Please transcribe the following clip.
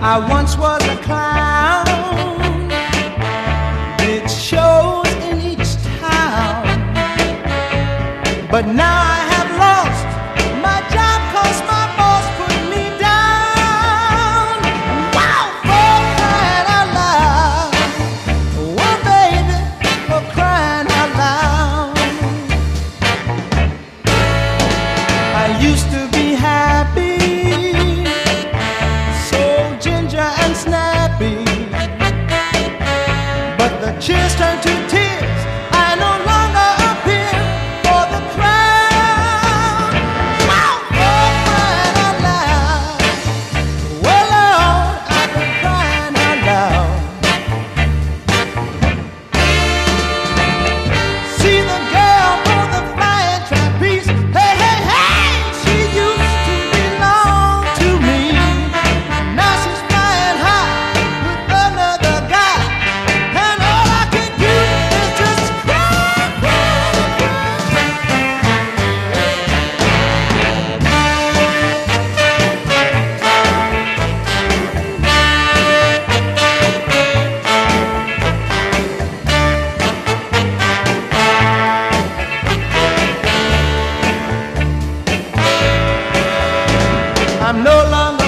I once was a clown, did shows in each town, but now I have lost my job 'cause my boss put me down. Wow, for crying out loud, oh baby, for crying out loud. I used to be happy, ginger and snappy, but the cheers turn to tears. I no longer appear for the crowd. Wow, for crying out loud, well Lord, I've been crying out loud. See the girl for the flying trapeze, hey, hey, hey, she used to belong to me. Now she's flying high with another guy, and all I can do is just cry, cry, I'm no longer